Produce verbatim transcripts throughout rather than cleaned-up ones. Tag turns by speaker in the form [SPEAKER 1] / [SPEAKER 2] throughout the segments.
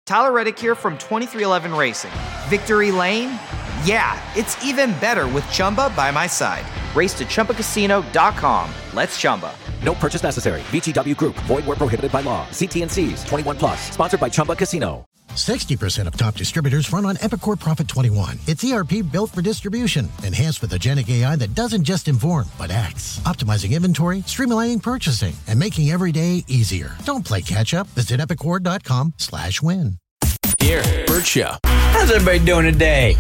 [SPEAKER 1] Tyler Reddick here from twenty-three eleven Racing. Victory Lane? Yeah, it's even better with Chumba by my side. Race to Chumba Casino dot com. Let's Chumba.
[SPEAKER 2] No purchase necessary. V G W Group. Void where prohibited by law. See T N Cs. twenty-one plus. Sponsored by Chumba Casino.
[SPEAKER 3] sixty percent of top distributors run on Epicor Prophet twenty-one. It's E R P built for distribution, enhanced with agentic A I that doesn't just inform, but acts. Optimizing inventory, streamlining purchasing, and making every day easier. Don't play catch-up. Visit epicor dot com slash win.
[SPEAKER 4] Here, Bert Show.
[SPEAKER 5] How's everybody doing today?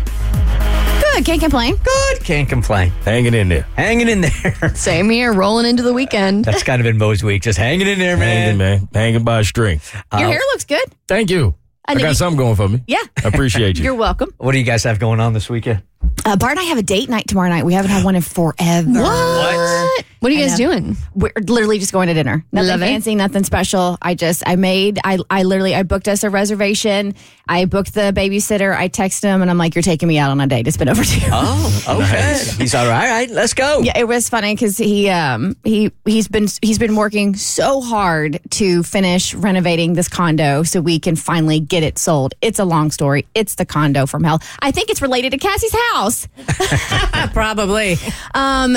[SPEAKER 6] Good, can't complain.
[SPEAKER 5] Good, can't complain.
[SPEAKER 4] Hanging in there.
[SPEAKER 5] Hanging in there.
[SPEAKER 6] Same here, rolling into the weekend.
[SPEAKER 5] That's kind of been Mo's week, just hanging in there, man.
[SPEAKER 4] Hanging, man. Hanging by a string.
[SPEAKER 6] Your
[SPEAKER 5] Uh,
[SPEAKER 6] hair looks good.
[SPEAKER 4] Thank you. I,
[SPEAKER 6] I know
[SPEAKER 4] got
[SPEAKER 6] you-
[SPEAKER 4] something going for me.
[SPEAKER 6] Yeah.
[SPEAKER 4] I appreciate you.
[SPEAKER 6] You're welcome.
[SPEAKER 5] What do you guys have going on this weekend?
[SPEAKER 6] Uh, Bart and I have a date night tomorrow night. We haven't had one in forever.
[SPEAKER 5] What?
[SPEAKER 7] What are you
[SPEAKER 6] I
[SPEAKER 7] guys
[SPEAKER 6] know.
[SPEAKER 7] doing?
[SPEAKER 6] We're literally just going to dinner. Nothing
[SPEAKER 7] Love it.
[SPEAKER 6] fancy, nothing special. I just, I made, I, I literally, I booked us a reservation. I booked the babysitter. I texted him and I'm like, you're taking me out on a date. It's been overdue.
[SPEAKER 5] Oh, okay. He's all right. All right, let's go.
[SPEAKER 6] Yeah, it was funny because he um he he's been he's been working so hard to finish renovating this condo so we can finally get it sold. It's a long story. It's the condo from hell. I think it's related to Cassie's house.
[SPEAKER 7] Probably.
[SPEAKER 6] Um,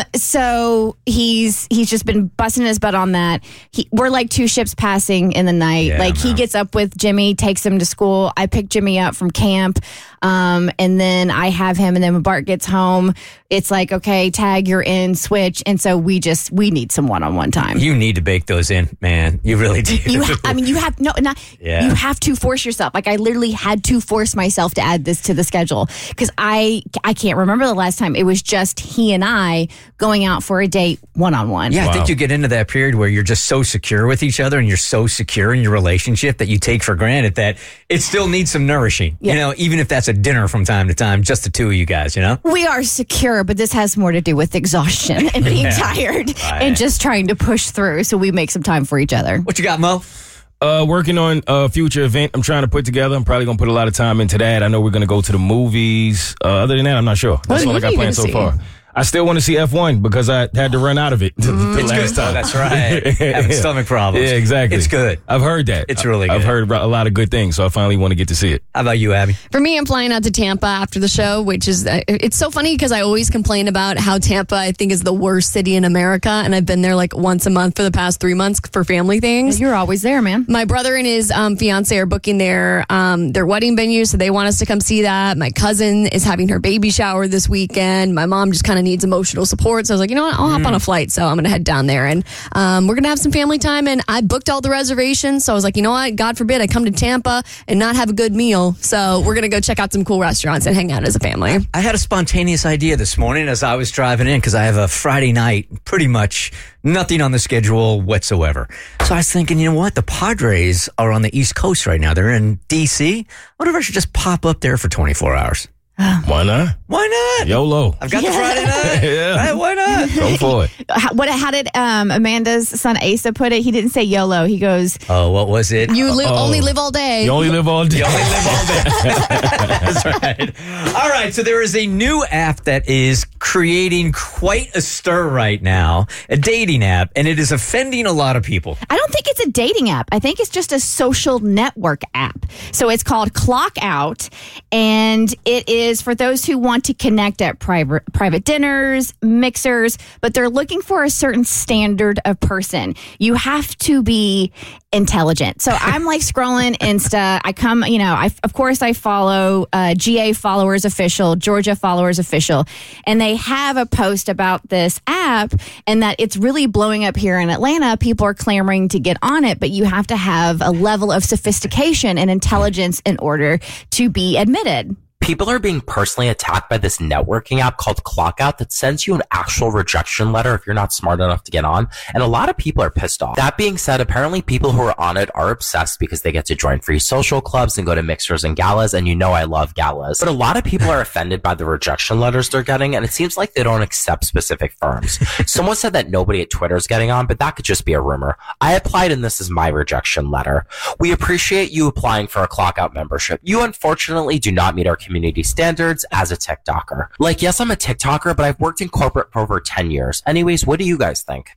[SPEAKER 6] so he's he's just been busting his butt on that. He, we're like two ships passing in the night.
[SPEAKER 5] Yeah,
[SPEAKER 6] like he
[SPEAKER 5] man.
[SPEAKER 6] gets up with Jimmy, takes him to school. I pick Jimmy up from camp, um, and then I have him. And then when Bart gets home, it's like, okay, tag, you're in, switch. And so we just we need some one on one time.
[SPEAKER 5] You need to bake those in, man. You really do.
[SPEAKER 6] You, ha- I mean, you have no, not,
[SPEAKER 5] Yeah.
[SPEAKER 6] you have to force yourself. Like I literally had to force myself to add this to the schedule because I, I can't remember the last time it was just he and I going out for a date one on one.
[SPEAKER 5] Yeah, I
[SPEAKER 4] Wow.
[SPEAKER 5] think you get into that period where you're just so secure with each other and you're so secure in your relationship that you take for granted that it still needs some nourishing.
[SPEAKER 6] Yeah.
[SPEAKER 5] You know, even if that's a dinner from time to time, just the two of you guys, you know?
[SPEAKER 6] We are secure, but this has more to do with exhaustion and being tired and just trying to push through so we make some time for each other.
[SPEAKER 5] What you got, Mo?
[SPEAKER 4] Uh, working on a future event I'm trying to put together. I'm probably going to put a lot of time into that. I know we're going to go to the movies. Uh, other than that, I'm not sure. That's all I
[SPEAKER 6] movie
[SPEAKER 4] got
[SPEAKER 6] you
[SPEAKER 4] planned so
[SPEAKER 6] gonna
[SPEAKER 4] far. I still want to see F one because I had to run out of it the
[SPEAKER 5] It's
[SPEAKER 4] last
[SPEAKER 5] good.
[SPEAKER 4] time.
[SPEAKER 5] Oh, that's right. Having stomach problems.
[SPEAKER 4] Yeah, exactly.
[SPEAKER 5] It's good.
[SPEAKER 4] I've heard that.
[SPEAKER 5] It's really
[SPEAKER 4] I've
[SPEAKER 5] good.
[SPEAKER 4] heard a lot of good things, so I finally want to get to see it.
[SPEAKER 5] How about you, Abby?
[SPEAKER 7] For me, I'm flying out to Tampa after the show, which is, uh, it's so funny because I always complain about how Tampa, I think, is the worst city in America. And I've been there like once a month for the past three months for family things.
[SPEAKER 6] You're always there, man.
[SPEAKER 7] My brother and his um, fiance are booking their um, their wedding venue, so they want us to come see that. My cousin is having her baby shower this weekend. My mom just kind of needs emotional support, so I was like, you know what, I'll hop on a flight. So I'm going to head down there, and um, we're going to have some family time. And I booked all the reservations, so I was like, you know what, God forbid I come to Tampa and not have a good meal. So we're going to go check out some cool restaurants and hang out as a family.
[SPEAKER 5] I had a spontaneous idea this morning as I was driving in because I have a Friday night, pretty much nothing on the schedule whatsoever. So I was thinking, you know what? The Padres are on the East Coast right now. They're in D C. I wonder if I should just pop up there for twenty-four hours.
[SPEAKER 4] Why not?
[SPEAKER 5] Why not?
[SPEAKER 4] YOLO.
[SPEAKER 5] I've got the Friday night.
[SPEAKER 4] Yeah.
[SPEAKER 5] Right, why not?
[SPEAKER 4] Go for it.
[SPEAKER 6] How, what, how did um, Amanda's son Asa put it? He didn't say YOLO. He goes,
[SPEAKER 5] Oh, what was it?
[SPEAKER 7] You li-
[SPEAKER 4] Uh-oh.
[SPEAKER 7] only live all day.
[SPEAKER 4] You only live all day.
[SPEAKER 5] You only live all day. That's right. All right. So there is a new app that is creating quite a stir right now, a dating app, and it is offending a lot of people.
[SPEAKER 6] I don't think it's a dating app. I think it's just a social network app. So it's called Clock Out, and it is for those who want to connect at private private dinners, mixers, but they're looking for a certain standard of person. You have to be intelligent. So I'm like scrolling Insta. I come, you know, I of course I follow uh, G A Followers Official, Georgia Followers Official, and they have a post about this app and that it's really blowing up here in Atlanta. People are clamoring to get on it, but you have to have a level of sophistication and intelligence in order to be admitted.
[SPEAKER 8] People are being personally attacked by this networking app called Clockout that sends you an actual rejection letter if you're not smart enough to get on. And a lot of people are pissed off. That being said, apparently people who are on it are obsessed because they get to join free social clubs and go to mixers and galas. And you know I love galas. But a lot of people are offended by the rejection letters they're getting. And it seems like they don't accept specific firms. Someone said that nobody at Twitter is getting on, but that could just be a rumor. I applied and this is my rejection letter. We appreciate you applying for a Clockout membership. You unfortunately do not meet our community community standards as a TikToker. Like, yes, I'm a TikToker, but I've worked in corporate for over ten years. Anyways, what do you guys think?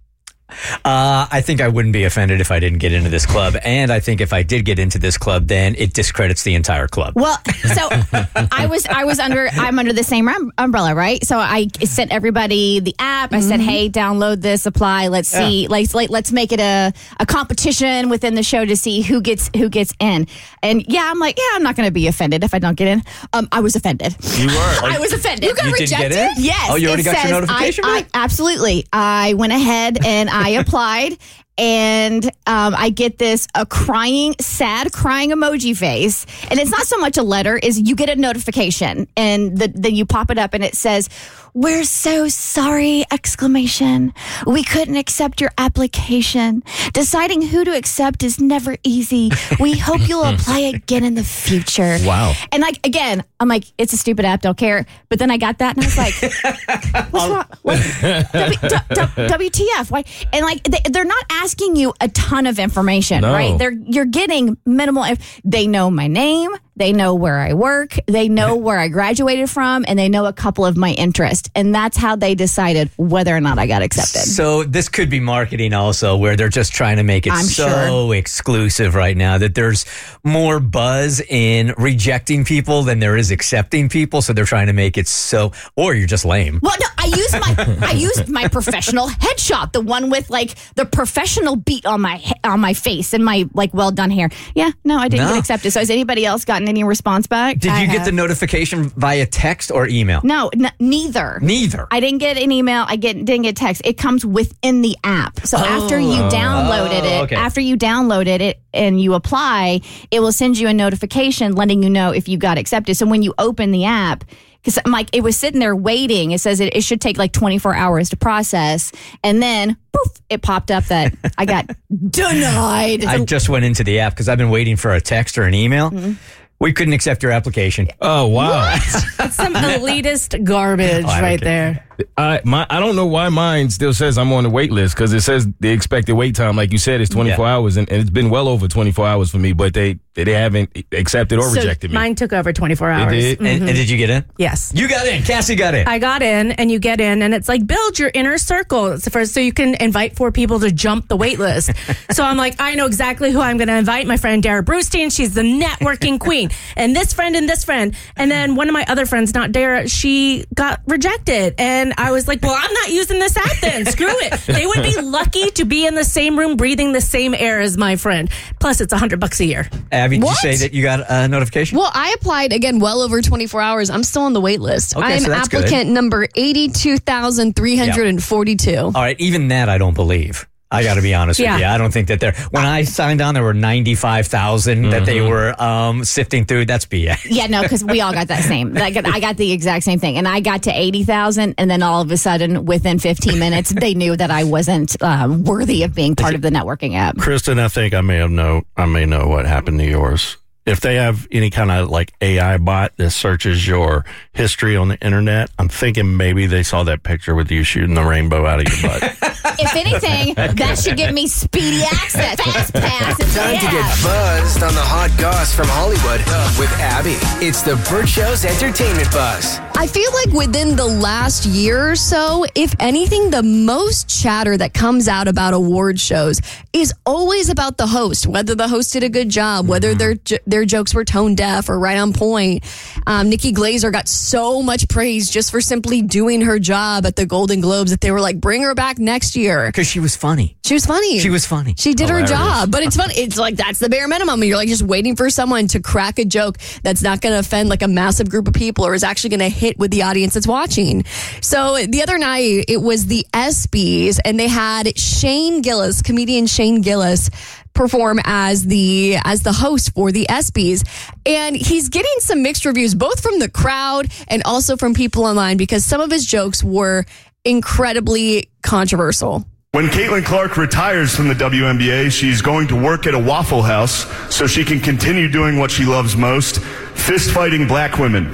[SPEAKER 5] Uh, I think I wouldn't be offended if I didn't get into this club. And I think if I did get into this club, then it discredits the entire club.
[SPEAKER 6] Well, so I was I was under I'm under the same um- umbrella, right? So I sent everybody the app. I said, "Hey, download this, apply. Let's see, yeah. like, like let's make it a, a competition within the show to see who gets who gets in." And yeah, I'm like, yeah, I'm not going to be offended if I don't get in. Um, I was offended.
[SPEAKER 4] You were.
[SPEAKER 6] I was offended.
[SPEAKER 5] You got you rejected? Didn't get in?
[SPEAKER 6] Yes.
[SPEAKER 5] Oh, you already
[SPEAKER 6] it
[SPEAKER 5] got
[SPEAKER 6] says
[SPEAKER 5] your notification?
[SPEAKER 6] I, I, absolutely. I went ahead and I applied. And um, I get this a crying, sad crying emoji face. And it's not so much a letter, is you get a notification and the, then you pop it up and it says, "We're so sorry, exclamation. We couldn't accept your application. Deciding who to accept is never easy. We hope you'll apply again in the future."
[SPEAKER 5] Wow.
[SPEAKER 6] And like, again, I'm like, it's a stupid app, don't care. But then I got that and I was like, what's wrong? What? W, w, W T F? Why? And like, they, they're not asking you a ton of information,
[SPEAKER 4] No.
[SPEAKER 6] right? They're You're getting minimal. If they know my name, they know where I work, they know where I graduated from, and they know a couple of my interests. And that's how they decided whether or not I got accepted.
[SPEAKER 5] So this could be marketing also, where they're just trying to make it
[SPEAKER 6] I'm
[SPEAKER 5] so
[SPEAKER 6] sure.
[SPEAKER 5] exclusive right now that there's more buzz in rejecting people than there is accepting people. So they're trying to make it so, or you're just lame.
[SPEAKER 6] Well, no, I use my I use my professional headshot, the one with like the professional beat on my he- on my face and my like well done hair. Yeah, no, I didn't
[SPEAKER 5] No.
[SPEAKER 6] get accepted. So has anybody else gotten any response back?
[SPEAKER 5] Did
[SPEAKER 6] I
[SPEAKER 5] you get
[SPEAKER 6] have.
[SPEAKER 5] the notification via text or email?
[SPEAKER 6] No, n- neither.
[SPEAKER 5] Neither.
[SPEAKER 6] I didn't get an email. I get didn't get text. It comes within the app. So after you downloaded
[SPEAKER 5] Oh,
[SPEAKER 6] it,
[SPEAKER 5] okay.
[SPEAKER 6] after you downloaded it and you apply, it will send you a notification letting you know if you got accepted. So when you open the app, because I'm like, it was sitting there waiting. It says it, it should take like twenty-four hours to process, and then poof, it popped up that I got denied.
[SPEAKER 5] I just went into the app because I've been waiting for a text or an email.
[SPEAKER 6] Mm-hmm.
[SPEAKER 5] We couldn't accept your application.
[SPEAKER 4] Oh, wow.
[SPEAKER 9] That's some elitist garbage
[SPEAKER 5] Oh, I don't
[SPEAKER 9] right
[SPEAKER 5] care.
[SPEAKER 9] there.
[SPEAKER 4] I my I don't know why mine still says I'm on the wait list because it says the expected wait time, like you said, is twenty-four
[SPEAKER 5] Yeah.
[SPEAKER 4] hours, and, and it's been well over twenty-four hours for me, but they they haven't accepted or
[SPEAKER 9] So
[SPEAKER 4] rejected me.
[SPEAKER 9] mine took over twenty-four hours.
[SPEAKER 4] did?
[SPEAKER 5] And, and did you get in?
[SPEAKER 9] Yes.
[SPEAKER 5] You got in. Cassie got in.
[SPEAKER 9] I got in, and you get in, and it's like build your inner circle. It's the first, so you can invite four people to jump the wait list. So I'm like, I know exactly who I'm going to invite. My friend Dara Brewstein, she's the networking queen, and this friend and this friend, and then one of my other friends, not Dara, she got rejected, and I was like, well, I'm not using this app then. Screw it. They would be lucky to be in the same room breathing the same air as my friend. Plus, it's a hundred bucks a year.
[SPEAKER 5] Abby, did
[SPEAKER 7] What?
[SPEAKER 5] you say that you got a notification?
[SPEAKER 7] Well, I applied again well over twenty-four hours. I'm still on the wait list.
[SPEAKER 5] Okay,
[SPEAKER 7] I'm
[SPEAKER 5] so that's good.
[SPEAKER 7] applicant number eighty-two thousand three hundred forty-two.
[SPEAKER 5] All right, even that I don't believe. I got to be honest
[SPEAKER 9] Yeah.
[SPEAKER 5] with you. I don't think that there. When I signed on, there were ninety-five thousand that they were um, sifting through. That's B S.
[SPEAKER 6] Yeah, no, because we all got that same. Like, I got the exact same thing, and I got to eighty thousand, and then all of a sudden, within fifteen minutes, they knew that I wasn't um, worthy of being part of the networking app.
[SPEAKER 10] Kristen, I think I may have know. I may know what happened to yours. If they have any kind of like A I bot that searches your history on the internet, I'm thinking maybe they saw that picture with you shooting the rainbow out of your butt.
[SPEAKER 6] If anything, that should give me speedy access, fast pass. into
[SPEAKER 11] Time
[SPEAKER 6] the
[SPEAKER 11] to get
[SPEAKER 6] app.
[SPEAKER 11] buzzed on the hot goss from Hollywood with Abby. It's the Burt Show's entertainment buzz.
[SPEAKER 7] I feel like within the last year or so, if anything, the most chatter that comes out about award shows is always about the host, whether the host did a good job, whether their their jokes were tone deaf or right on point. Um, Nikki Glazer got so much praise just for simply doing her job at the Golden Globes that they were like, bring her back next year.
[SPEAKER 5] Because she was funny.
[SPEAKER 7] She was funny.
[SPEAKER 5] She was funny.
[SPEAKER 7] She did
[SPEAKER 5] Hilarious.
[SPEAKER 7] her job, but it's funny. It's like that's the bare minimum. You're like just waiting for someone to crack a joke that's not going to offend like a massive group of people or is actually going to hit with the audience that's watching. So the other night it was the ESPYs and they had Shane Gillis, comedian Shane Gillis, perform as the as the host for the ESPYs, and he's getting some mixed reviews both from the crowd and also from people online because some of his jokes were incredibly controversial.
[SPEAKER 12] When Caitlin Clark retires from the W N B A, she's going to work at a Waffle House so she can continue doing what she loves most, fist fighting black women.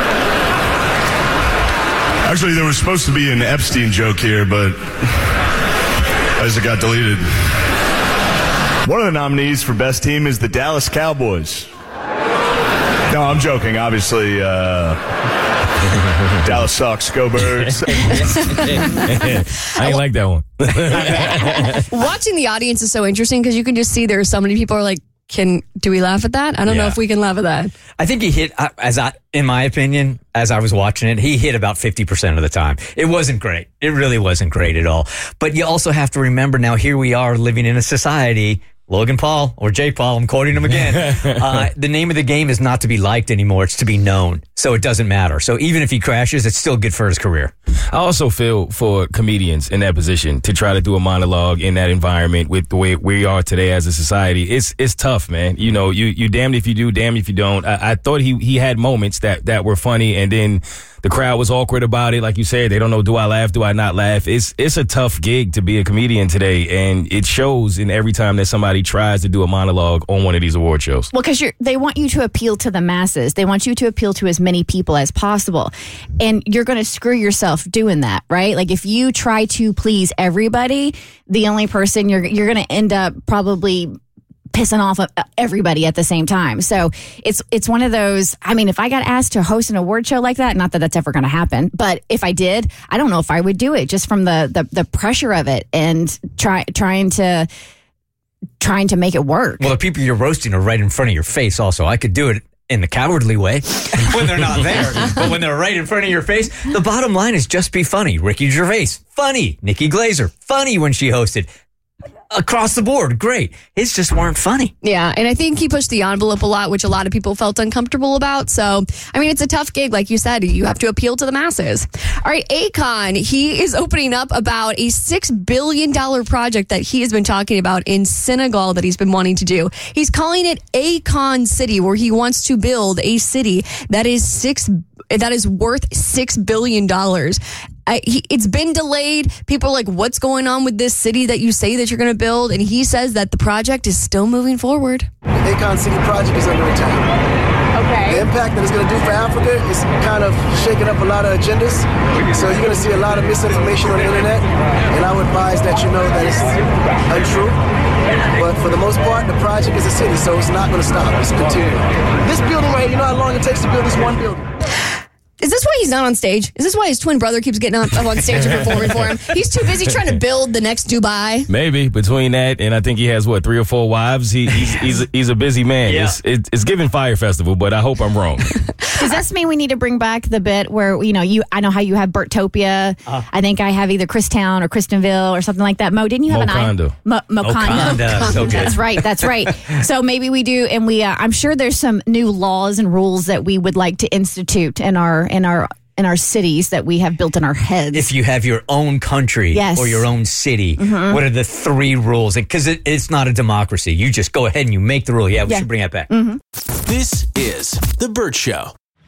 [SPEAKER 12] Actually, there was supposed to be an Epstein joke here, but as it got deleted. One of the nominees for Best Team is the Dallas Cowboys. No, I'm joking, obviously. Uh, Dallas sucks. Go Birds.
[SPEAKER 4] I ain't like that one.
[SPEAKER 7] Watching the audience is so interesting because you can just see there are so many people are like, can do we laugh at that? I don't
[SPEAKER 5] Yeah.
[SPEAKER 7] know if we can laugh at that.
[SPEAKER 5] I think he hit, uh, as I, in my opinion, as I was watching it, he hit about fifty percent of the time. It wasn't great. It really wasn't great at all. But you also have to remember now, here we are living in a society. Logan Paul, or Jake Paul, I'm quoting him again. uh, the name of the game is not to be liked anymore. It's to be known. So it doesn't matter. So even if he crashes, it's still good for his career.
[SPEAKER 4] I also feel for comedians in that position to try to do a monologue in that environment with the way we are today as a society. It's it's tough, man. You know, you you damned if you do, damned if you don't. I, I thought he he had moments that that were funny, and then the crowd was awkward about it. Like you said, they don't know, do I laugh, do I not laugh? It's it's a tough gig to be a comedian today, and it shows in every time that somebody tries to do a monologue on one of these award shows.
[SPEAKER 6] Well, because they want you to appeal to the masses. They want you to appeal to as many people as possible. And you're going to screw yourself doing that, right? Like if you try to please everybody, the only person you're you're going to end up probably pissing off everybody at the same time. So it's it's one of those, I mean, if I got asked to host an award show like that, not that that's ever going to happen, but if I did, I don't know if I would do it just from the the, the pressure of it and try trying to trying to make it work.
[SPEAKER 5] Well, the people you're roasting are right in front of your face also. I could do it in the cowardly way when they're not there. But when they're right in front of your face, the bottom line is just be funny. Ricky Gervais, funny. Nikki Glaser, funny when she hosted. Across the board, great. His just weren't funny.
[SPEAKER 7] Yeah, and I think he pushed the envelope a lot, which a lot of people felt uncomfortable about. So, I mean, it's a tough gig. Like you said, you have to appeal to the masses. All right, Akon, he is opening up about a six billion dollars project that he has been talking about in Senegal that he's been wanting to do. He's calling it Akon City, where he wants to build a city that is six that is worth six billion dollars. I, he, it's been delayed. People are like, what's going on with this city that you say that you're going to build? And he says that the project is still moving forward.
[SPEAKER 13] The Akon City project is under attack. Okay. The impact that it's going to do for Africa is kind of shaking up a lot of agendas. So you're going to see a lot of misinformation on the internet. And I would advise that you know that it's untrue. But for the most part, the project is a city, so it's not going to stop. It's continuing. This building right here, you know how long it takes to build this one building?
[SPEAKER 7] Is this why he's not on stage? Is this why his twin brother keeps getting up on stage and performing for him? He's too busy trying to build the next Dubai.
[SPEAKER 4] Maybe between that and I think he has what three or four wives. He, he's he's a, he's a busy man.
[SPEAKER 5] Yeah.
[SPEAKER 4] It's, it, it's giving Fire Festival, but I hope I'm wrong.
[SPEAKER 6] Does this mean we need to bring back the bit where, you know, you? I know how you have Bertopia. Uh, I think I have either Christown or Kristonville or something like that. Mo, didn't you have
[SPEAKER 4] Mokondo.
[SPEAKER 6] an Mo, Mokondo.
[SPEAKER 5] Mokondo. So good.
[SPEAKER 6] That's right. That's right. So maybe we do, and we. Uh, I'm sure there's some new laws and rules that we would like to institute in our in our. in our cities that we have built in our heads.
[SPEAKER 5] If you have your own country
[SPEAKER 6] yes.
[SPEAKER 5] or your own city,
[SPEAKER 6] mm-hmm.
[SPEAKER 5] what are the three rules? Because it, it's not a democracy. You just go ahead and you make the rule. Yeah, we
[SPEAKER 6] yeah.
[SPEAKER 5] should bring that back.
[SPEAKER 6] Mm-hmm.
[SPEAKER 11] This is The Burt Show.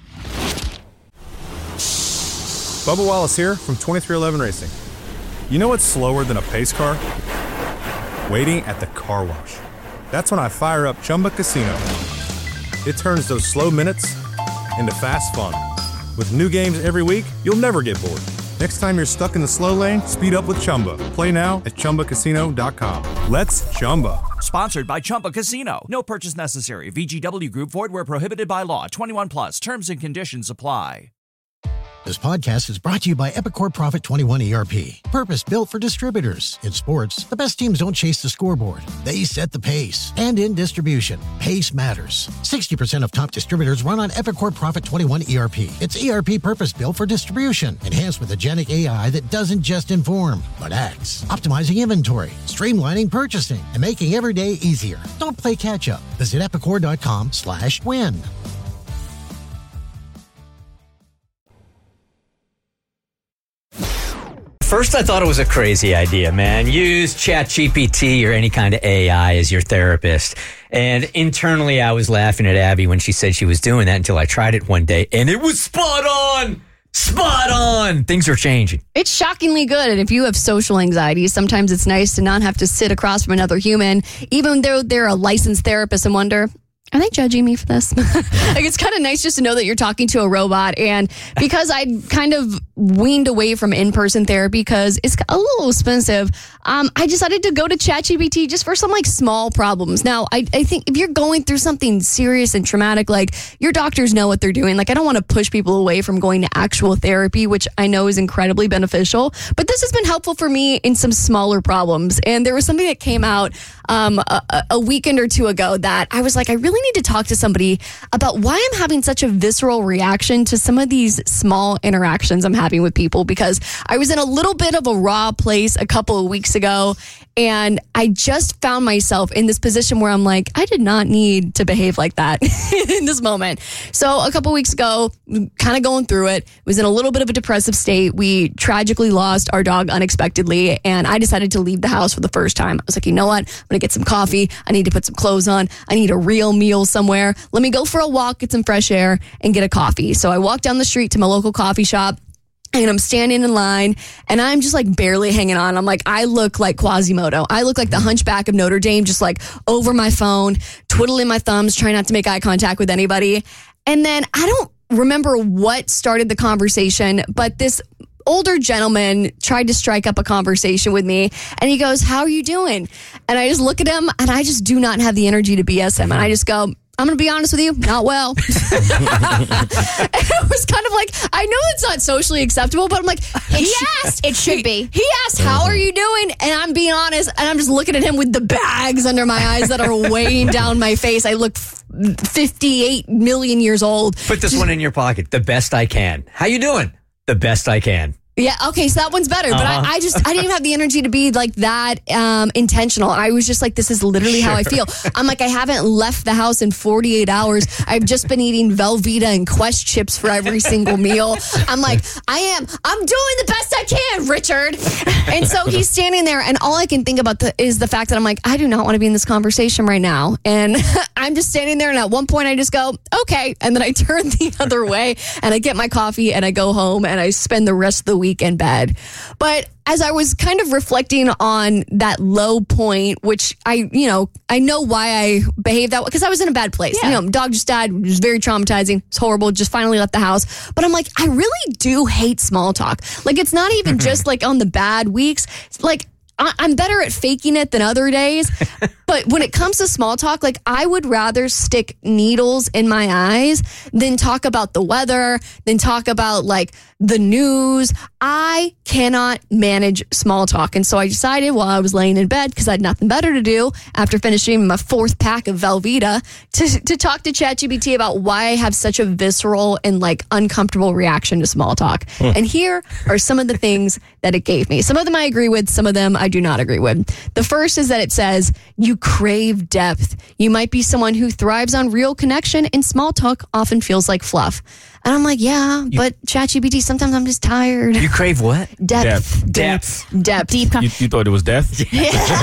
[SPEAKER 14] Bubba Wallace here from twenty-three eleven Racing. You know what's slower than a pace car? Waiting at the car wash. That's when I fire up Chumba Casino. It turns those slow minutes into fast fun. With new games every week, you'll never get bored. Next time you're stuck in the slow lane, speed up with Chumba. Play now at Chumba Casino dot com. Let's Chumba.
[SPEAKER 15] Sponsored by Chumba Casino. No purchase necessary. V G W Group. Void where prohibited by law. twenty-one plus. Terms and conditions apply.
[SPEAKER 3] This podcast is brought to you by Epicor Profit twenty-one E R P. Purpose built for distributors. In sports, the best teams don't chase the scoreboard. They set the pace. And in distribution, pace matters. sixty percent of top distributors run on Epicor Profit twenty-one E R P. It's E R P purpose built for distribution. Enhanced with agentic A I that doesn't just inform, but acts. Optimizing inventory, streamlining purchasing, and making every day easier. Don't play catch up. Visit epicor dot com slash win.
[SPEAKER 5] First, I thought it was a crazy idea, man. Use ChatGPT or any kind of A I as your therapist. And internally, I was laughing at Abby when she said she was doing that until I tried it one day, and it was spot on! Spot on! Things are changing.
[SPEAKER 7] It's shockingly good. And if you have social anxiety, sometimes it's nice to not have to sit across from another human, even though they're a licensed therapist, and wonder, are they judging me for this? Like, it's kind of nice just to know that you're talking to a robot. And because I kind of weaned away from in-person therapy because it's a little expensive. Um, I decided to go to ChatGPT just for some like small problems. Now, I, I think if you're going through something serious and traumatic, like your doctors know what they're doing. Like I don't want to push people away from going to actual therapy, which I know is incredibly beneficial. But this has been helpful for me in some smaller problems. And there was something that came out um, a, a weekend or two ago that I was like, I really need to talk to somebody about why I'm having such a visceral reaction to some of these small interactions I'm having with people, because I was in a little bit of a raw place a couple of weeks ago, and I just found myself in this position where I'm like, I did not need to behave like that in this moment. So a couple of weeks ago, kind of going through it, was in a little bit of a depressive state. We tragically lost our dog unexpectedly, and I decided to leave the house for the first time. I was like, you know what? I'm going to get some coffee. I need to put some clothes on. I need a real meal somewhere. Let me go for a walk, get some fresh air, and get a coffee. So I walked down the street to my local coffee shop. And I'm standing in line and I'm just like barely hanging on. I'm like, I look like Quasimodo. I look like the Hunchback of Notre Dame, just like over my phone, twiddling my thumbs, trying not to make eye contact with anybody. And then I don't remember what started the conversation, but this older gentleman tried to strike up a conversation with me, and he goes, how are you doing? And I just look at him and I just do not have the energy to B S him. And I just go, I'm going to be honest with you, not well. It was kind of like, I know it's not socially acceptable, but I'm like, he asked.
[SPEAKER 6] It should
[SPEAKER 7] he,
[SPEAKER 6] be.
[SPEAKER 7] He asked, how are you doing? And I'm being honest, and I'm just looking at him with the bags under my eyes that are weighing down my face. I look fifty-eight million years old.
[SPEAKER 5] Put this one in your pocket. The best I can. How you doing? The best I can.
[SPEAKER 7] Yeah, okay, so that one's better. But
[SPEAKER 5] Uh-huh.
[SPEAKER 7] I, I just, I didn't even have the energy to be like that um, intentional. I was just like, this is literally how I feel. I'm like, I haven't left the house in forty-eight hours. I've just been eating Velveeta and Quest chips for every single meal. I'm like, I am, I'm doing the best I can, Richard. And so he's standing there, and all I can think about the, is the fact that I'm like, I do not want to be in this conversation right now. And I'm just standing there, and at one point I just go, okay. And then I turn the other way, and I get my coffee, and I go home, and I spend the rest of the week in bed. But as I was kind of reflecting on that low point, which I, you know, I know why I behaved that way, because I was in a bad place.
[SPEAKER 6] Yeah.
[SPEAKER 7] You know, dog just died. It was very traumatizing. It's horrible. Just finally left the house. But I'm like, I really do hate small talk. Like, it's not even just like on the bad weeks. Like, I- I'm better at faking it than other days. But when it comes to small talk, like, I would rather stick needles in my eyes than talk about the weather, than talk about like the news. I cannot manage small talk. And so I decided while I was laying in bed, because I had nothing better to do after finishing my fourth pack of Velveeta, to, to talk to ChatGPT about why I have such a visceral and like uncomfortable reaction to small talk.
[SPEAKER 4] Huh.
[SPEAKER 7] And here are some of the things that it gave me. Some of them I agree with, some of them I do not agree with. The first is that it says, you crave depth. You might be someone who thrives on real connection, and small talk often feels like fluff. And I'm like, yeah, but ChatGPT, sometimes I'm just tired.
[SPEAKER 5] You crave what?
[SPEAKER 7] Depth.
[SPEAKER 5] Depth.
[SPEAKER 7] Depth. Deep.
[SPEAKER 4] You, you thought it was death?
[SPEAKER 7] You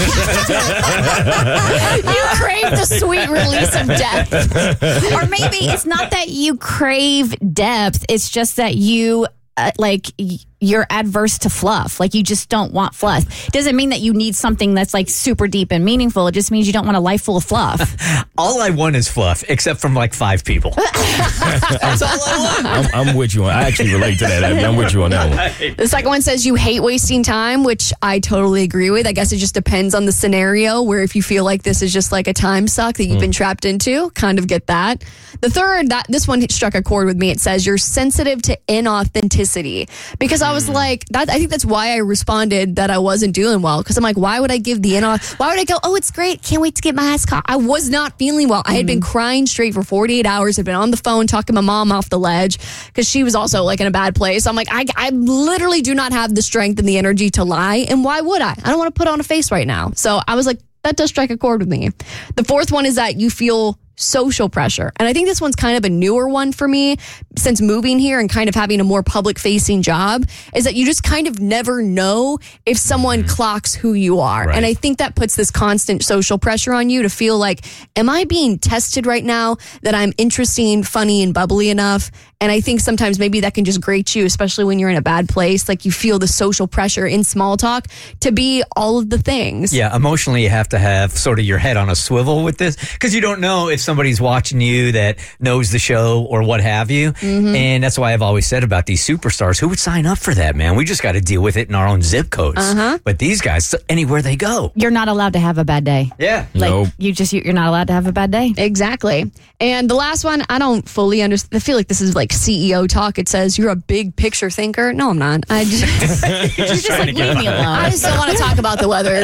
[SPEAKER 7] crave the sweet release of depth.
[SPEAKER 6] Or maybe it's not that you crave depth, it's just that you uh, like y- you're adverse to fluff. Like, you just don't want fluff. It doesn't mean that you need something that's like super deep and meaningful. It just means you don't want a life full of fluff.
[SPEAKER 5] All I want is fluff, except from like five people. That's all I want.
[SPEAKER 4] I'm, I'm with you on. I actually relate to that. Abby. I'm with you on that one.
[SPEAKER 7] The second one says you hate wasting time, which I totally agree with. I guess it just depends on the scenario, where if you feel like this is just like a time suck that you've been trapped into, kind of get that. The third, that this one struck a chord with me. It says you're sensitive to inauthenticity, because I was like, that. I think that's why I responded that I wasn't doing well, because I'm like, why would I give the inauth? Why would I go, oh, it's great, can't wait to get my ass caught? I was not feeling well. I had been crying straight for forty-eight hours. I'd been on the phone talking my mom off the ledge, because she was also like in a bad place. I'm like, I, I literally do not have the strength and the energy to lie. And why would I? I don't want to put on a face right now. So I was like, that does strike a chord with me. The fourth one is that you feel social pressure. And I think this one's kind of a newer one for me since moving here and kind of having a more public facing job, is that you just kind of never know if someone clocks who you are.
[SPEAKER 5] Right.
[SPEAKER 7] And I think that puts this constant social pressure on you to feel like, am I being tested right now that I'm interesting, funny, and bubbly enough? And I think sometimes maybe that can just grate you, especially when you're in a bad place. Like, you feel the social pressure in small talk to be all of the things.
[SPEAKER 5] Yeah, emotionally, you have to have sort of your head on a swivel with this, because you don't know if somebody's watching you that knows the show or what have you.
[SPEAKER 6] Mm-hmm.
[SPEAKER 5] And that's why I've always said about these superstars, who would sign up for that, man? We just got to deal with it in our own zip codes.
[SPEAKER 6] Uh-huh.
[SPEAKER 5] But these guys, anywhere they go.
[SPEAKER 6] You're not allowed to have a bad day.
[SPEAKER 5] Yeah.
[SPEAKER 6] Like,
[SPEAKER 4] Nope.
[SPEAKER 6] you just, you're not allowed to have a bad day.
[SPEAKER 7] Exactly. And the last one, I don't fully understand. I feel like this is like C E O talk. It says you're a big picture thinker. No, I'm not. I just,
[SPEAKER 6] You're just like, leave me alone.
[SPEAKER 7] I just don't want to talk about the weather.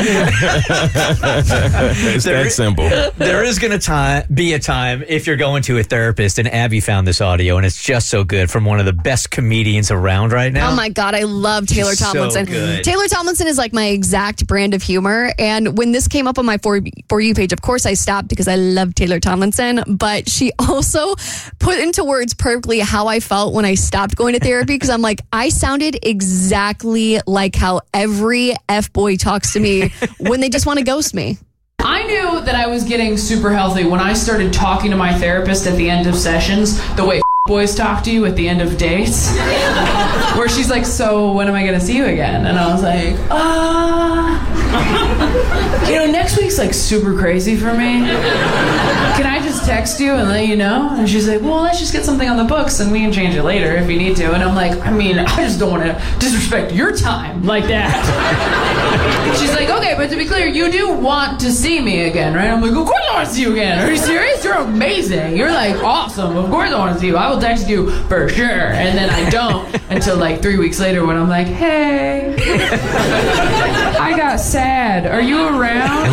[SPEAKER 4] It's
[SPEAKER 5] There-
[SPEAKER 4] that simple.
[SPEAKER 5] There is going to time, be a time if you're going to a therapist, and Abby found this audio, and it's just so good from one of the best comedians around right now.
[SPEAKER 7] Oh my God, I love Taylor
[SPEAKER 5] She's so
[SPEAKER 7] Tomlinson.
[SPEAKER 5] good.
[SPEAKER 7] Taylor Tomlinson is like my exact brand of humor. And when this came up on my For, For You page, of course I stopped because I love Taylor Tomlinson. But she also put into words perfectly how I felt when I stopped going to therapy, because I'm like, I sounded exactly like how every F-boy talks to me when they just want to ghost me.
[SPEAKER 16] I knew that I was getting super healthy when I started talking to my therapist at the end of sessions the way boys talk to you at the end of dates. Where she's like, so when am I going to see you again? And I was like, uh... you know, next week's like super crazy for me. Can I just text you and let you know? And she's like, well, let's just get something on the books and we can change it later if you need to. And I'm like, I mean, I just don't want to disrespect your time like that. She's like, okay, but to be clear, you do want to see me again, right? I'm like, of course I want to see you again. Are you serious? You're amazing. You're like awesome. Of course I want to see you. I will text you for sure. And then I don't until like three weeks later when I'm like, hey, I got sad. Are you around?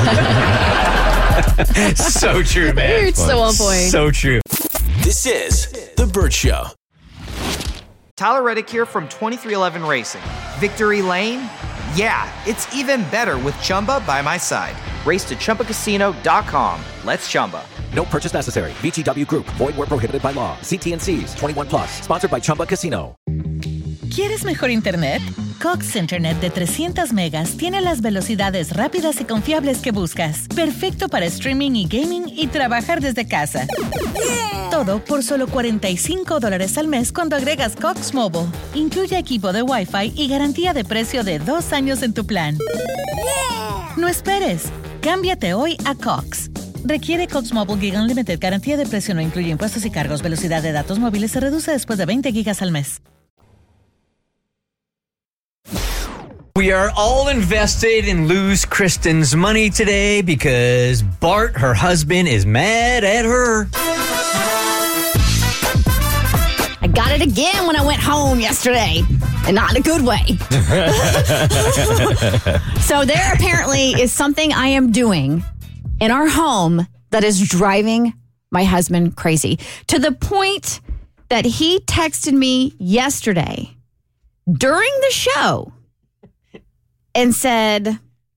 [SPEAKER 5] So true, man.
[SPEAKER 7] It's so on point.
[SPEAKER 5] So true.
[SPEAKER 11] This is The Burt Show.
[SPEAKER 1] Tyler Reddick here from twenty-three eleven Racing. Victory Lane? Yeah, it's even better with Chumba by my side. Race to Chumba Casino dot com. Let's Chumba.
[SPEAKER 2] No purchase necessary. V G W Group. Void where prohibited by law. See T N Cs. twenty-one plus. Sponsored by Chumba Casino.
[SPEAKER 17] ¿Quieres mejor internet? Cox Internet de trescientos megas tiene las velocidades rápidas y confiables que buscas. Perfecto para streaming y gaming y trabajar desde casa. Yeah. Todo por solo cuarenta y cinco dólares al mes cuando agregas Cox Mobile. Incluye equipo de Wi-Fi y garantía de precio de dos años en tu plan. Yeah. No esperes. Cámbiate hoy a Cox. Requiere Cox Mobile Gig Unlimited. Garantía de precio no incluye impuestos y cargos. Velocidad de datos móviles se reduce después de veinte gigas al mes.
[SPEAKER 5] We are all invested in lose Kristen's money today because Bart, her husband, is mad at her.
[SPEAKER 6] I got it again when I went home yesterday, and not in a good way. So there apparently is something I am doing in our home that is driving my husband crazy, to the point that he texted me yesterday during the show and said,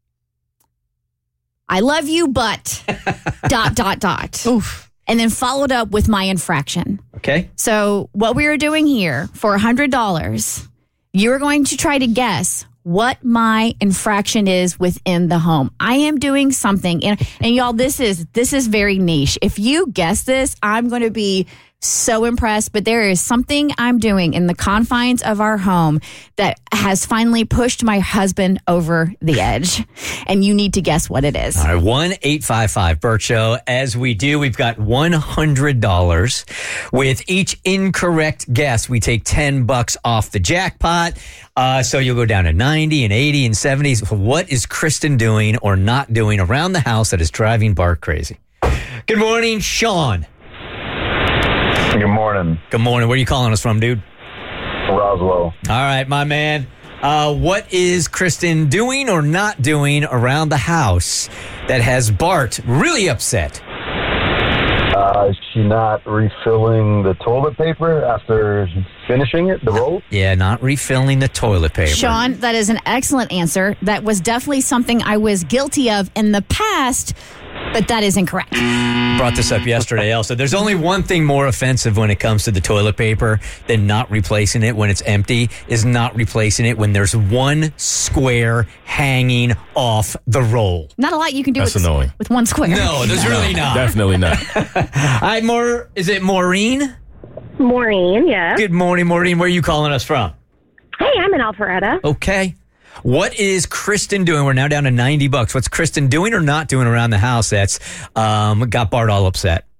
[SPEAKER 6] I love you, but dot, dot, dot. Oof. And then followed up with my infraction.
[SPEAKER 5] Okay.
[SPEAKER 6] So what we are doing here for one hundred dollars, you're going to try to guess what my infraction is within the home. I am doing something. And, and y'all, this is this is very niche. If you guess this, I'm going to be so impressed, but there is something I'm doing in the confines of our home that has finally pushed my husband over the edge. And you need to guess what it is.
[SPEAKER 5] All right, one eight five five Burt Show. As we do, we've got one hundred dollars. With each incorrect guess, we take ten bucks off the jackpot. Uh, so you'll go down to ninety and eighty and seventy. What is Kristen doing or not doing around the house that is driving Bart crazy? Good morning, Sean.
[SPEAKER 18] Good morning.
[SPEAKER 5] Good morning. Where are you calling us from, dude?
[SPEAKER 18] Roswell.
[SPEAKER 5] All right, my man. Uh, what is Kristen doing or not doing around the house that has Bart really upset?
[SPEAKER 18] Uh, is she not refilling the toilet paper after finishing it, the roll?
[SPEAKER 5] Yeah, not refilling the toilet paper.
[SPEAKER 6] Sean, that is an excellent answer. That was definitely something I was guilty of in the past, but that is incorrect.
[SPEAKER 5] Brought this up yesterday, Elsa. There's only one thing more offensive when it comes to the toilet paper than not replacing it when it's empty, is not replacing it when there's one square hanging off the roll.
[SPEAKER 6] Not a lot you can do
[SPEAKER 4] That's
[SPEAKER 6] with,
[SPEAKER 4] annoying.
[SPEAKER 6] with one square.
[SPEAKER 5] No, there's really not.
[SPEAKER 4] Definitely not.
[SPEAKER 5] Hi, Maur- is it Maureen?
[SPEAKER 19] Maureen, yeah.
[SPEAKER 5] Good morning, Maureen. Where are you calling us from?
[SPEAKER 19] Hey, I'm in Alpharetta.
[SPEAKER 5] Okay. What is Kristen doing? We're now down to ninety bucks. What's Kristen doing or not doing around the house that's um, got Bart all upset?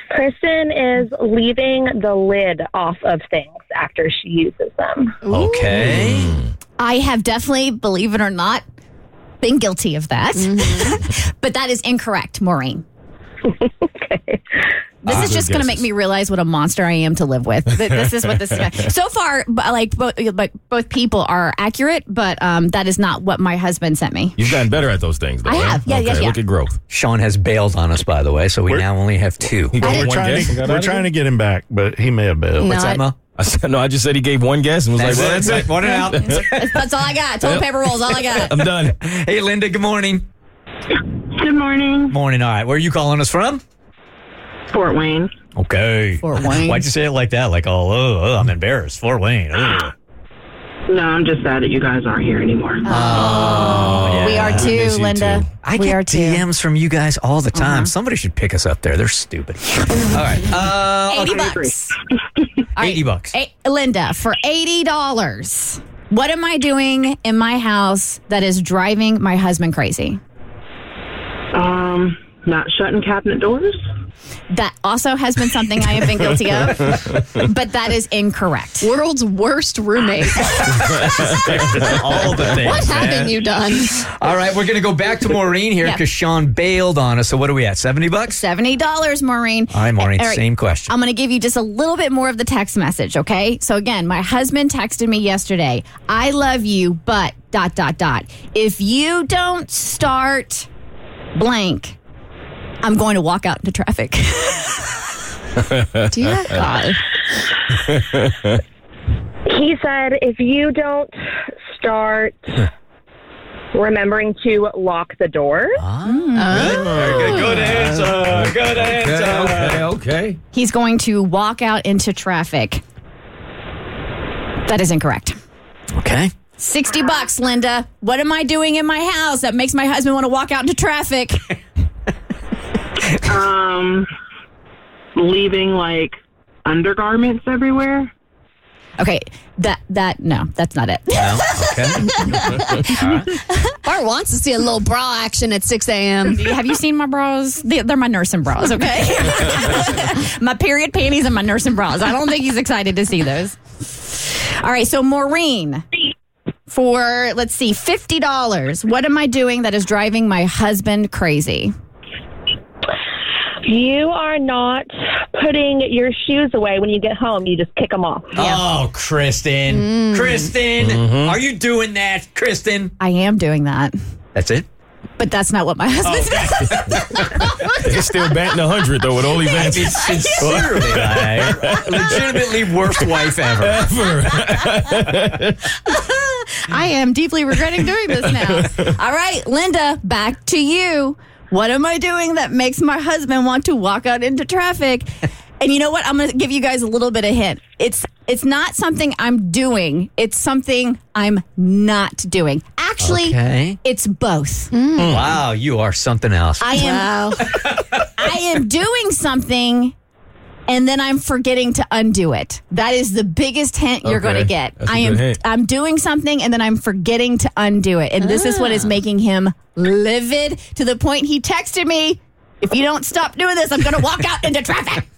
[SPEAKER 19] Kristen is leaving the lid off of things after she uses them.
[SPEAKER 5] Okay.
[SPEAKER 6] I have definitely, believe it or not, been guilty of that. Mm-hmm. But that is incorrect, Maureen. Okay. This
[SPEAKER 19] Ah,
[SPEAKER 6] is just
[SPEAKER 19] good
[SPEAKER 6] going to make
[SPEAKER 19] guesses.
[SPEAKER 6] me realize what a monster I am to live with. Th- This is what this is. So far, b- like both, like both people are accurate, but um, that is not what my husband sent me.
[SPEAKER 4] You've gotten better at those things, though.
[SPEAKER 6] I have.
[SPEAKER 4] right?
[SPEAKER 6] Yeah, yeah,
[SPEAKER 4] okay,
[SPEAKER 6] yeah.
[SPEAKER 4] Look at growth.
[SPEAKER 5] Sean has bailed on us, by the way, so we now only have two.
[SPEAKER 10] We're, trying to, we're trying to get him back, but he may have bailed.
[SPEAKER 5] What's that, Mo?
[SPEAKER 4] I said, no, I just said he gave one guess and was
[SPEAKER 5] That's
[SPEAKER 4] like, well,
[SPEAKER 5] it.
[SPEAKER 4] that's it.
[SPEAKER 5] One and out.
[SPEAKER 6] That's, that's all I got. Toilet
[SPEAKER 4] Yep.
[SPEAKER 6] paper rolls, all I got.
[SPEAKER 4] I'm done.
[SPEAKER 5] Hey, Linda, good morning.
[SPEAKER 20] Good morning.
[SPEAKER 5] Morning. All right. Where are you calling us from?
[SPEAKER 20] Fort Wayne.
[SPEAKER 5] Okay.
[SPEAKER 6] Fort Wayne.
[SPEAKER 5] Why'd you say it like that? Like, oh, oh, oh I'm embarrassed. Fort Wayne. Oh.
[SPEAKER 20] No, I'm just sad that you guys aren't here anymore.
[SPEAKER 5] Oh,
[SPEAKER 6] We are too, Linda.
[SPEAKER 5] I
[SPEAKER 6] we
[SPEAKER 5] get
[SPEAKER 6] are too.
[SPEAKER 5] D Ms from you guys all the time.
[SPEAKER 6] Uh-huh.
[SPEAKER 5] Somebody should pick us up there. They're stupid. All right. Uh,
[SPEAKER 6] eighty
[SPEAKER 5] okay.
[SPEAKER 6] bucks. All right.
[SPEAKER 5] eighty bucks.
[SPEAKER 6] Hey, Linda, for eighty dollars, what am I doing in my house that is driving my husband crazy?
[SPEAKER 20] Um, not shutting cabinet doors.
[SPEAKER 6] That also has been something I have been guilty of, but that is incorrect.
[SPEAKER 7] World's worst roommate.
[SPEAKER 5] all the things.
[SPEAKER 7] What haven't
[SPEAKER 5] man.
[SPEAKER 7] you done?
[SPEAKER 5] All right, we're going to go back to Maureen here
[SPEAKER 6] Yeah.
[SPEAKER 5] because Sean bailed on us. So what are we at? seventy bucks?
[SPEAKER 6] seventy dollars, Maureen.
[SPEAKER 5] All right, Maureen,
[SPEAKER 6] All right,
[SPEAKER 5] same question.
[SPEAKER 6] I'm going to give you just a little bit more of the text message, okay? So again, my husband texted me yesterday. I love you, but dot, dot, dot. If you don't start blank, I'm going to walk out into traffic.
[SPEAKER 7] Dear God.
[SPEAKER 19] He said, if you don't start remembering to lock the door.
[SPEAKER 5] Very good. Good answer. Good answer.
[SPEAKER 4] Okay, okay.
[SPEAKER 6] He's going to walk out into traffic. That is incorrect.
[SPEAKER 5] Okay.
[SPEAKER 6] sixty bucks, Linda. What am I doing in my house that makes my husband want to walk out into traffic?
[SPEAKER 20] Um, leaving like undergarments everywhere.
[SPEAKER 6] Okay, that that no, that's not it.
[SPEAKER 5] No? Okay.
[SPEAKER 7] Bart wants to see a little bra action at six a.m.
[SPEAKER 6] Have you seen my bras? They- They're my nursing bras, okay? My period panties and my nursing bras. I don't think he's excited to see those. All right, so Maureen, for, let's see, fifty dollars, what am I doing that is driving my husband crazy?
[SPEAKER 19] You are not putting your shoes away when you get home. You just kick them off.
[SPEAKER 5] Oh, Kristen.
[SPEAKER 6] Mm.
[SPEAKER 5] Kristen, are you doing that, Kristen?
[SPEAKER 6] I am doing that,
[SPEAKER 5] That's it?
[SPEAKER 6] but that's not what my husband does.
[SPEAKER 4] He's still batting one hundred, though, with all these
[SPEAKER 5] I mean,
[SPEAKER 4] answers.
[SPEAKER 5] sincerely, I, legitimately worst wife ever.
[SPEAKER 6] I am deeply regretting doing this now. All right, Linda, back to you. What am I doing that makes my husband want to walk out into traffic? And you know what? I'm going to give you guys a little bit of hint. It's it's not something I'm doing. It's something I'm not doing. Actually,
[SPEAKER 5] Okay.
[SPEAKER 6] it's both.
[SPEAKER 5] Wow, you are something else.
[SPEAKER 6] I am I am doing something and then I'm forgetting to undo it. That is the biggest hint you're
[SPEAKER 4] Okay.
[SPEAKER 6] going to get.
[SPEAKER 4] That's a
[SPEAKER 6] I
[SPEAKER 4] good
[SPEAKER 6] am
[SPEAKER 4] hint.
[SPEAKER 6] I'm doing something and then I'm forgetting to undo it. And this is what is making him livid to the point he texted me, if you don't stop doing this, I'm going to walk out into traffic.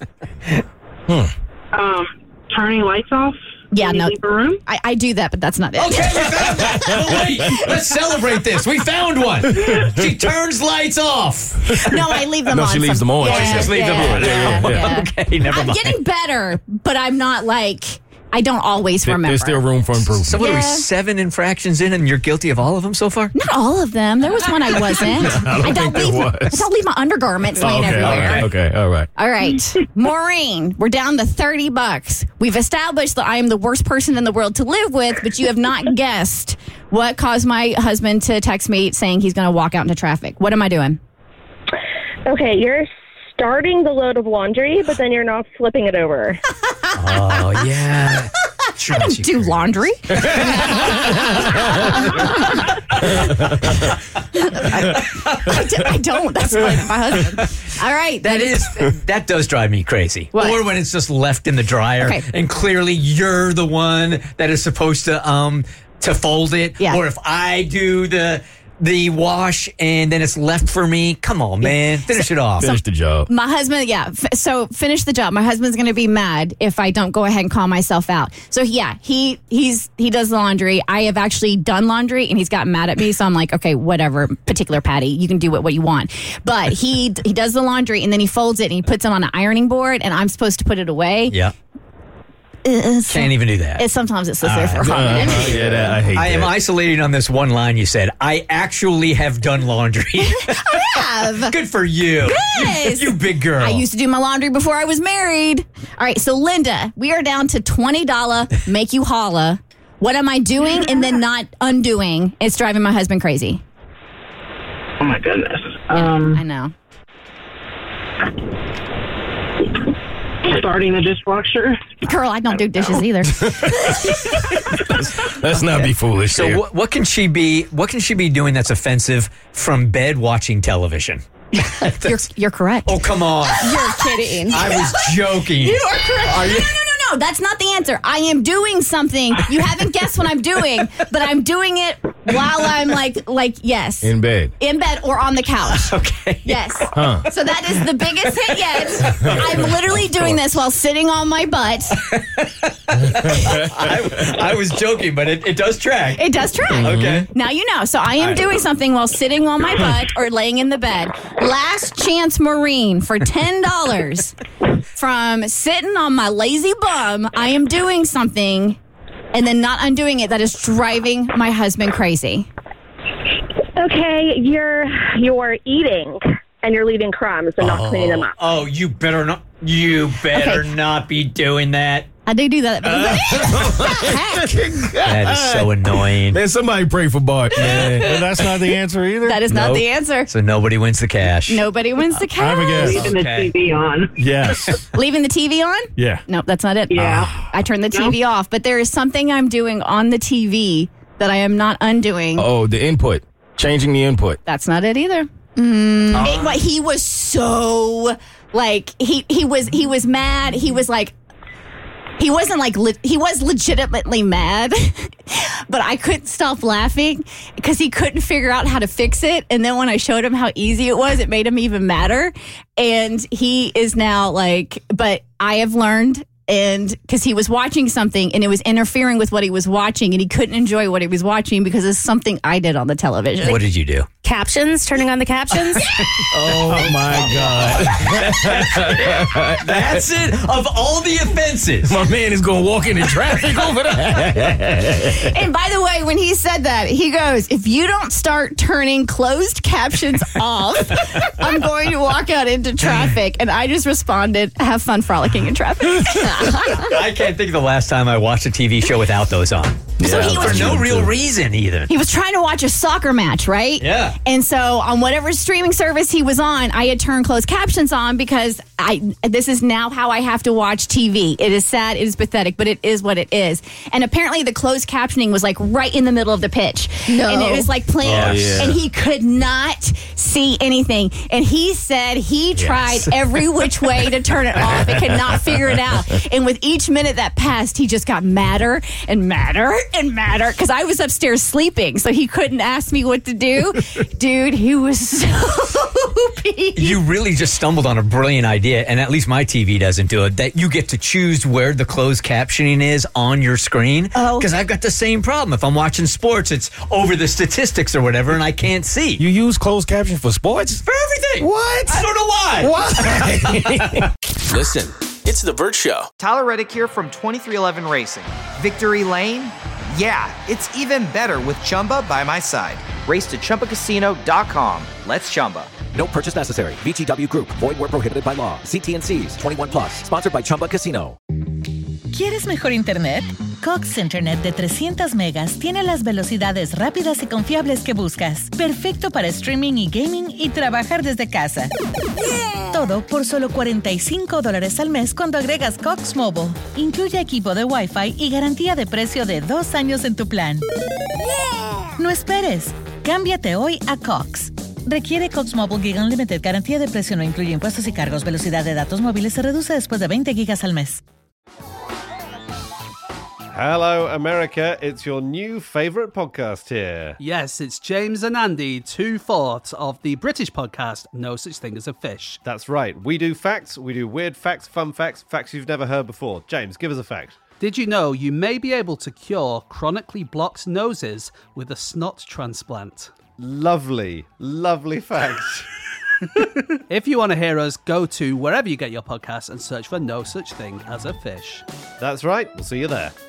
[SPEAKER 20] Um, turning lights off.
[SPEAKER 6] Yeah,
[SPEAKER 20] when you
[SPEAKER 6] no.
[SPEAKER 20] leave a room.
[SPEAKER 6] I, I do that, but that's not it.
[SPEAKER 5] Okay, we found that. Well, wait, let's celebrate this. We found one. She turns lights off.
[SPEAKER 6] No, I leave them
[SPEAKER 4] No,
[SPEAKER 6] on.
[SPEAKER 4] she leaves
[SPEAKER 6] some-
[SPEAKER 4] them on.
[SPEAKER 6] Yeah,
[SPEAKER 4] She
[SPEAKER 5] just leave them
[SPEAKER 6] yeah,
[SPEAKER 5] on.
[SPEAKER 6] yeah,
[SPEAKER 4] Yeah,
[SPEAKER 6] yeah.
[SPEAKER 5] Okay, never
[SPEAKER 6] I'm
[SPEAKER 5] mind.
[SPEAKER 6] getting better, but I'm not like, I don't always
[SPEAKER 4] There-
[SPEAKER 6] remember.
[SPEAKER 4] There's still room for improvement.
[SPEAKER 5] So what are we,
[SPEAKER 6] Yeah.
[SPEAKER 5] seven infractions in and you're guilty of all of them so far?
[SPEAKER 6] Not all of them. There was one I wasn't.
[SPEAKER 4] I don't think there
[SPEAKER 6] leave,
[SPEAKER 4] was.
[SPEAKER 6] I don't leave my undergarments
[SPEAKER 4] Oh,
[SPEAKER 6] laying
[SPEAKER 4] okay, all
[SPEAKER 6] everywhere.
[SPEAKER 4] right, okay, all right.
[SPEAKER 6] All right. Maureen, we're down to thirty bucks. We've established that I am the worst person in the world to live with, but you have not guessed what caused my husband to text me saying he's going to walk out into traffic. What am I doing?
[SPEAKER 19] Okay, you're starting the load of laundry, but then you're not flipping it over.
[SPEAKER 5] Oh, yeah.
[SPEAKER 6] I don't do laundry. I, I do- I don't. That's my, my husband. All right.
[SPEAKER 5] That is, that does drive me crazy.
[SPEAKER 6] What?
[SPEAKER 5] Or when it's just left in the dryer
[SPEAKER 6] Okay.
[SPEAKER 5] and clearly you're the one that is supposed to, um, to fold it.
[SPEAKER 6] Yeah.
[SPEAKER 5] Or if I do the, the wash and then it's left for me. Come on, man. Finish it off.
[SPEAKER 4] Finish the job.
[SPEAKER 6] My husband, yeah. F- so finish the job. My husband's going to be mad if I don't go ahead and call myself out. So yeah, he he's he does the laundry. I have actually done laundry and he's gotten mad at me. So I'm like, okay, whatever, particular Patty, you can do what, what you want. But he he does the laundry and then he folds it and he puts it on an ironing board and I'm supposed to put it away.
[SPEAKER 5] Yeah.
[SPEAKER 6] It's,
[SPEAKER 5] Can't even do that.
[SPEAKER 6] It's sometimes it sits there for a hot
[SPEAKER 4] Uh,
[SPEAKER 6] minute.
[SPEAKER 4] yeah, that, I hate
[SPEAKER 5] I am
[SPEAKER 4] that.
[SPEAKER 5] isolating on this one line you said. I actually have done laundry.
[SPEAKER 6] I have.
[SPEAKER 5] Good for you.
[SPEAKER 6] Yes.
[SPEAKER 5] You, you big girl.
[SPEAKER 6] I used to do my laundry before I was married. All right, so Linda, we are down to twenty dollars make you holla. What am I doing and then not undoing? It's driving my husband crazy.
[SPEAKER 20] Oh my goodness. Um,
[SPEAKER 6] I know.
[SPEAKER 20] Starting the dishwasher.
[SPEAKER 6] Girl, I don't do dishes either.
[SPEAKER 4] Let's not be foolish.
[SPEAKER 5] So
[SPEAKER 4] here.
[SPEAKER 5] what, what can she be? What can she be doing that's offensive from bed watching television?
[SPEAKER 6] you're, you're correct.
[SPEAKER 5] Oh, come on.
[SPEAKER 6] You're kidding.
[SPEAKER 5] I was joking.
[SPEAKER 6] You are correct.
[SPEAKER 5] Are you?
[SPEAKER 6] No, no, no, no. That's not the answer. I am doing something. You haven't guessed what I'm doing, but I'm doing it while I'm like, like, yes.
[SPEAKER 4] In bed.
[SPEAKER 6] In bed or on the couch.
[SPEAKER 5] Okay.
[SPEAKER 6] Yes.
[SPEAKER 4] Huh.
[SPEAKER 6] So that is the biggest hit yet. I'm literally doing this while sitting on my butt.
[SPEAKER 5] I, I was joking, but it, it does track.
[SPEAKER 6] It does track.
[SPEAKER 5] Okay.
[SPEAKER 6] Now you know. So I am doing something while sitting on my butt or laying in the bed. Last Chance Marine for ten dollars. From sitting on my lazy bum, I am doing something and then not undoing it that is driving my husband crazy.
[SPEAKER 19] Okay, you're you're eating and you're leaving crumbs and not cleaning them up.
[SPEAKER 5] Oh, you better not. You better
[SPEAKER 6] Okay.
[SPEAKER 5] not be doing that.
[SPEAKER 6] I do do that.
[SPEAKER 5] That is so annoying.
[SPEAKER 4] Man, somebody pray for Bart, man.
[SPEAKER 10] Well, that's not the answer either.
[SPEAKER 6] That is not
[SPEAKER 5] Nope.
[SPEAKER 6] the answer.
[SPEAKER 5] So nobody wins the cash.
[SPEAKER 6] Nobody wins the
[SPEAKER 10] I have a
[SPEAKER 6] cash.
[SPEAKER 10] guess.
[SPEAKER 20] Leaving
[SPEAKER 5] Okay.
[SPEAKER 20] the T V on.
[SPEAKER 10] Yes.
[SPEAKER 6] Leaving the T V on?
[SPEAKER 10] Yeah.
[SPEAKER 6] Nope, that's not it.
[SPEAKER 20] Yeah.
[SPEAKER 6] I turned the T V off, but there is something I'm doing on the T V that I am not undoing.
[SPEAKER 4] Oh, the input. Changing the input.
[SPEAKER 6] That's not it either. It- what he was so like he he was he was mad. He was like he wasn't like le- he was legitimately mad, but I couldn't stop laughing because he couldn't figure out how to fix it. And then when I showed him how easy it was, it made him even madder. And he is now like, but I have learned. And because he was watching something and it was interfering with what he was watching and he couldn't enjoy what he was watching because it's something I did on the television.
[SPEAKER 5] What did you do?
[SPEAKER 9] Captions, turning on the captions.
[SPEAKER 4] Oh, my God.
[SPEAKER 5] That's it. Of all the offenses.
[SPEAKER 4] My man is going to walk into traffic over there.
[SPEAKER 6] And by the way, when he said that, he goes, if you don't start turning closed captions off, I'm going to walk out into traffic. And I just responded, have fun frolicking in traffic.
[SPEAKER 5] I can't think of the last time I watched a T V show without those on.
[SPEAKER 6] So he
[SPEAKER 5] For
[SPEAKER 6] was
[SPEAKER 5] no real reason, either.
[SPEAKER 6] He was trying to watch a soccer match, right?
[SPEAKER 5] Yeah.
[SPEAKER 6] And so on whatever streaming service he was on, I had turned closed captions on because I this is now how I have to watch T V. It is sad, it is pathetic, but it is what it is. And apparently the closed captioning was like right in the middle of the pitch.
[SPEAKER 9] No.
[SPEAKER 6] And it was like playing
[SPEAKER 4] Oh, yeah.
[SPEAKER 6] and he could not see anything. And he said he tried every which way to turn it off and could not figure it out. And with each minute that passed, he just got madder and madder and madder because I was upstairs sleeping, so he couldn't ask me what to do. Dude, he was so peeved.
[SPEAKER 5] You really just stumbled on a brilliant idea, and at least my T V doesn't do it, that you get to choose where the closed captioning is on your screen.
[SPEAKER 6] Oh.
[SPEAKER 5] Because I've got the same problem. If I'm watching sports, it's over the statistics or whatever, and I can't see.
[SPEAKER 4] You use closed caption for sports?
[SPEAKER 5] For everything.
[SPEAKER 4] What?
[SPEAKER 5] I don't know why.
[SPEAKER 4] Why?
[SPEAKER 2] Listen, it's The Burt Show.
[SPEAKER 1] Tyler Reddick here from twenty-three eleven Racing. Victory Lane? Yeah, it's even better with Chumba by my side. Race to Chumba Casino dot com. Let's Chumba.
[SPEAKER 2] No purchase necessary. V G W Group. Void where prohibited by law. See T N Cs. twenty-one plus. Sponsored by Chumba Casino.
[SPEAKER 17] ¿Quieres mejor internet? Cox Internet de trescientas megas tiene las velocidades rápidas y confiables que buscas. Perfecto para streaming y gaming y trabajar desde casa. Todo por solo cuarenta y cinco dólares al mes cuando agregas Cox Mobile. Incluye equipo de Wi-Fi y garantía de precio de dos años en tu plan. No esperes. Cámbiate hoy a Cox. Requiere Cox Mobile Gig Unlimited. Garantía de precio no incluye impuestos y cargos. Velocidad de datos móviles se reduce después de veinte gigas al mes.
[SPEAKER 21] Hello, America. It's your new favourite podcast here.
[SPEAKER 22] Yes, it's James and Andy, two-fourths of the British podcast No Such Thing as a Fish.
[SPEAKER 21] That's right. We do facts, we do weird facts, fun facts, facts you've never heard before. James, give us a fact.
[SPEAKER 22] Did you know you may be able to cure chronically blocked noses with a snot transplant?
[SPEAKER 21] Lovely, lovely fact.
[SPEAKER 22] If you want to hear us, go to wherever you get your podcasts and search for No Such Thing as a Fish.
[SPEAKER 21] That's right. We'll see you there.